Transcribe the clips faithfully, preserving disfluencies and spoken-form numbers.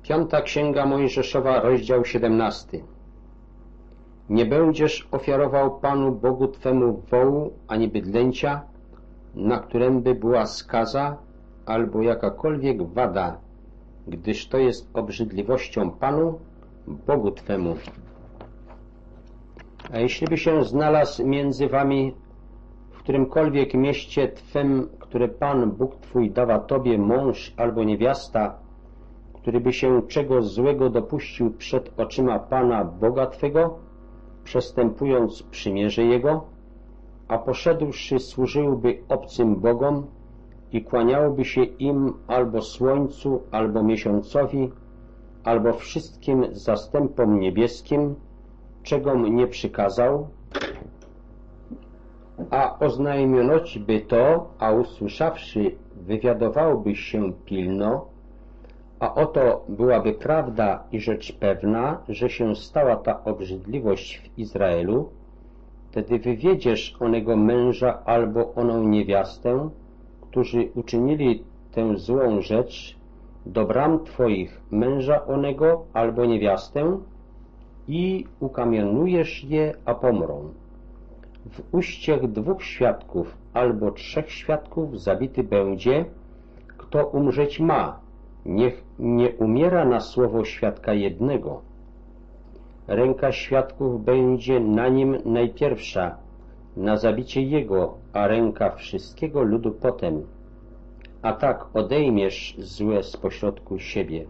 Piąta Księga Mojżeszowa, rozdział siedemnasty. Nie będziesz ofiarował Panu Bogu Twemu wołu ani bydlęcia, na którym by była skaza albo jakakolwiek wada, gdyż to jest obrzydliwością Panu Bogu Twemu. A jeśli by się znalazł między wami w którymkolwiek mieście Twym, które Pan Bóg Twój dawa Tobie, mąż albo niewiasta, który by się czego złego dopuścił przed oczyma Pana Boga Twego, przestępując przymierze Jego, a poszedłszy służyłby obcym bogom i kłaniałby się im albo słońcu, albo miesiącowi, albo wszystkim zastępom niebieskim, czegom nie przykazał, a oznajmiono ci by to, a usłyszawszy, wywiadowałbyś się pilno, a oto byłaby prawda i rzecz pewna, że się stała ta obrzydliwość w Izraelu, wtedy wywiedziesz onego męża albo oną niewiastę, którzy uczynili tę złą rzecz, do bram Twoich męża onego albo niewiastę i ukamienujesz je, a pomrą. W uściach dwóch świadków albo trzech świadków zabity będzie, kto umrzeć ma, niech nie umiera na słowo świadka jednego. Ręka świadków będzie na nim najpierwsza, na zabicie jego, a ręka wszystkiego ludu potem. A tak odejmiesz złe z pośrodku siebie.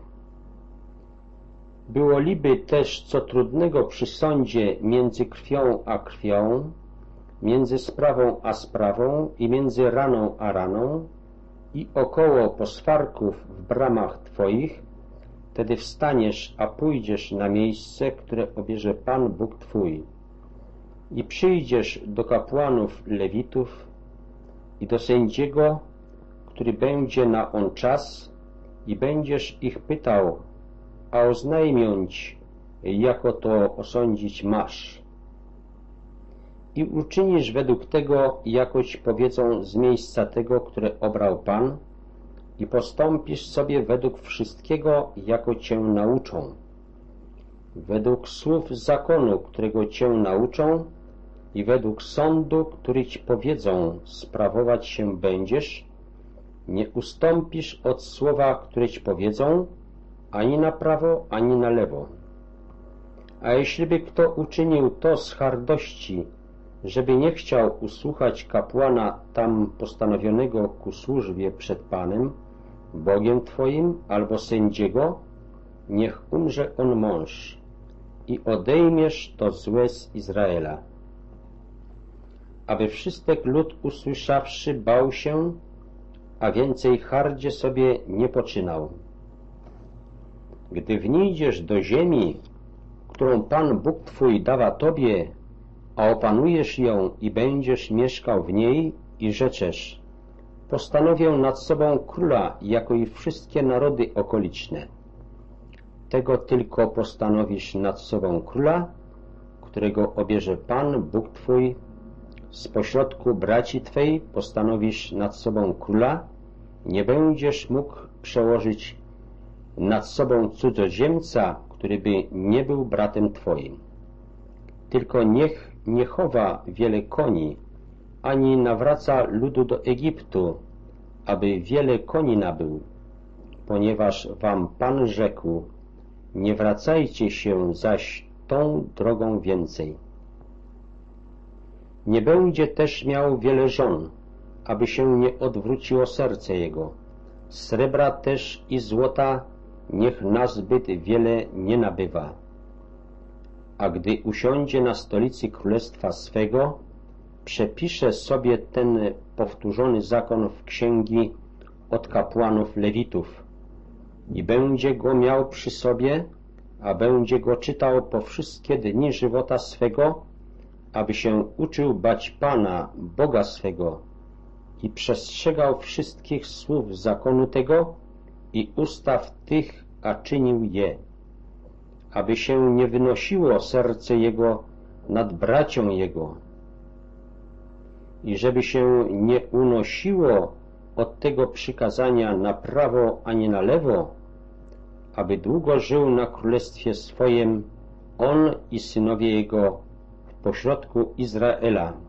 Było liby też co trudnego przy sądzie między krwią a krwią, między sprawą a sprawą i między raną a raną, i około poswarków w bramach Twoich, wtedy wstaniesz, a pójdziesz na miejsce, które obierze Pan Bóg Twój. I przyjdziesz do kapłanów Lewitów i do sędziego, który będzie na on czas, i będziesz ich pytał, a oznajmią ci, jako to osądzić masz. I uczynisz według tego, jakoś powiedzą z miejsca tego, które obrał Pan, i postąpisz sobie według wszystkiego, jako Cię nauczą. Według słów zakonu, którego Cię nauczą, i według sądu, który Ci powiedzą, sprawować się będziesz, nie ustąpisz od słowa, które Ci powiedzą, ani na prawo, ani na lewo. A jeśliby kto uczynił to z hardości, żeby nie chciał usłuchać kapłana tam postanowionego ku służbie przed Panem, Bogiem Twoim, albo sędziego, niech umrze on mąż i odejmiesz to złe z Izraela. Aby wszystek lud usłyszawszy bał się, a więcej hardzie sobie nie poczynał. Gdy wnijdziesz do ziemi, którą Pan Bóg Twój dawa Tobie, a opanujesz ją i będziesz mieszkał w niej, i rzeczesz, postanowię nad sobą króla, jako i wszystkie narody okoliczne. Tego tylko postanowisz nad sobą króla, którego obierze Pan Bóg Twój. Z pośrodku braci Twej postanowisz nad sobą króla, nie będziesz mógł przełożyć nad sobą cudzoziemca, który by nie był bratem Twoim. Tylko niech nie chowa wiele koni, ani nawraca ludu do Egiptu, aby wiele koni nabył, ponieważ wam Pan rzekł, nie wracajcie się zaś tą drogą więcej. Nie będzie też miał wiele żon, aby się nie odwróciło serce jego. Srebra też i złota niech nazbyt wiele nie nabywa. A gdy usiądzie na stolicy królestwa swego, przepisze sobie ten powtórzony zakon w księgi od kapłanów Lewitów i będzie go miał przy sobie, a będzie go czytał po wszystkie dni żywota swego, aby się uczył bać Pana, Boga swego, i przestrzegał wszystkich słów zakonu tego i ustaw tych, a czynił je, aby się nie wynosiło serce jego nad bracią jego i żeby się nie unosiło od tego przykazania na prawo ani na lewo, aby długo żył na królestwie swojem, on i synowie jego w pośrodku Izraela.